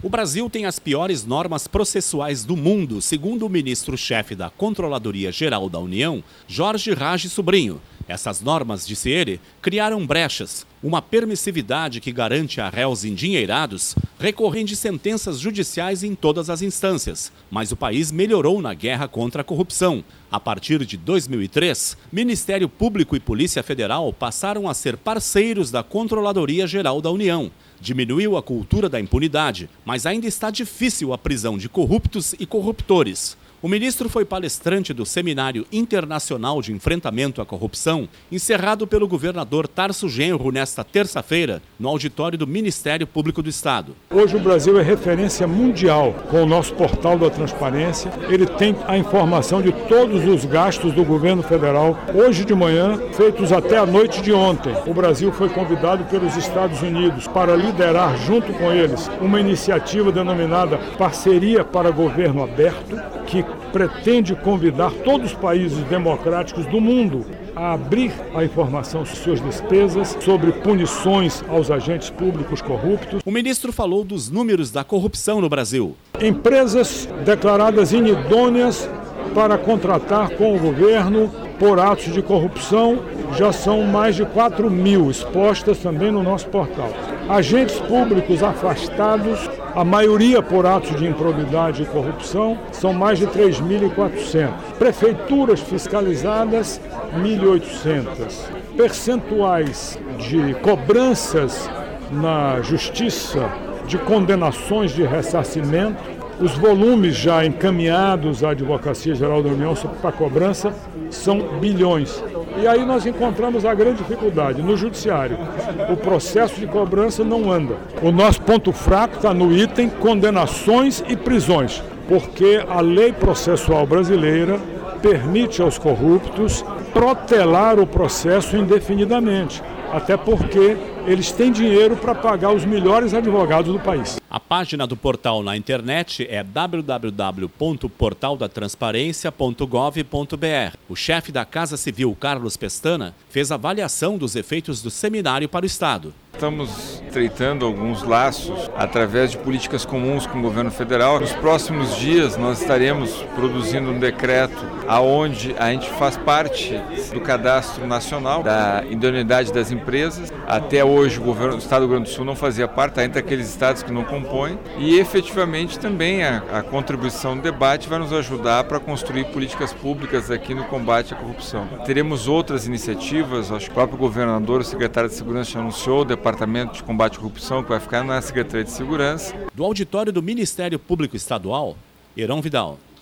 O Brasil tem as piores normas processuais do mundo, segundo o ministro-chefe da Controladoria Geral da União, Jorge Rage Sobrinho. Essas normas, disse ele, criaram brechas, uma permissividade que garante a réus endinheirados recorrem de sentenças judiciais em todas as instâncias. Mas o país melhorou na guerra contra a corrupção. A partir de 2003, Ministério Público e Polícia Federal passaram a ser parceiros da Controladoria Geral da União. Diminuiu a cultura da impunidade, mas ainda está difícil a prisão de corruptos e corruptores. O ministro foi palestrante do Seminário Internacional de Enfrentamento à Corrupção, encerrado pelo governador Tarso Genro nesta terça-feira, no auditório do Ministério Público do Estado. Hoje o Brasil é referência mundial com o nosso portal da transparência. Ele tem a informação de todos os gastos do governo federal, hoje de manhã, feitos até a noite de ontem. O Brasil foi convidado pelos Estados Unidos para liderar junto com eles uma iniciativa denominada Parceria para Governo Aberto, que pretende convidar todos os países democráticos do mundo a abrir a informação sobre suas despesas, sobre punições aos agentes públicos corruptos. O ministro falou dos números da corrupção no Brasil. Empresas declaradas inidôneas para contratar com o governo por atos de corrupção já são mais de 4.000 expostas também no nosso portal. Agentes públicos afastados, a maioria por atos de improbidade e corrupção, são mais de 3.400. Prefeituras fiscalizadas, 1.800. Percentuais de cobranças na justiça, de condenações de ressarcimento, os volumes já encaminhados à Advocacia Geral da União para cobrança são bilhões. E aí nós encontramos a grande dificuldade no judiciário. O processo de cobrança não anda. O nosso ponto fraco está no item condenações e prisões, porque a lei processual brasileira permite aos corruptos protelar o processo indefinidamente, até porque eles têm dinheiro para pagar os melhores advogados do país. A página do portal na internet é www.portaldatransparencia.gov.br. O chefe da Casa Civil, Carlos Pestana, fez avaliação dos efeitos do seminário para o Estado. Estamos estreitando alguns laços através de políticas comuns com o governo federal. Nos próximos dias nós estaremos produzindo um decreto aonde a gente faz parte do cadastro nacional da idoneidade das empresas. Até hoje o Estado do Rio Grande do Sul não fazia parte, está entre aqueles estados que não compõem. E efetivamente também a contribuição do debate vai nos ajudar para construir políticas públicas aqui no combate à corrupção. Teremos outras iniciativas, acho que o próprio governador, o secretário de Segurança já anunciou, o Departamento de Combate à Corrupção, que vai ficar na Secretaria de Segurança. Do auditório do Ministério Público Estadual, Heron Vidal.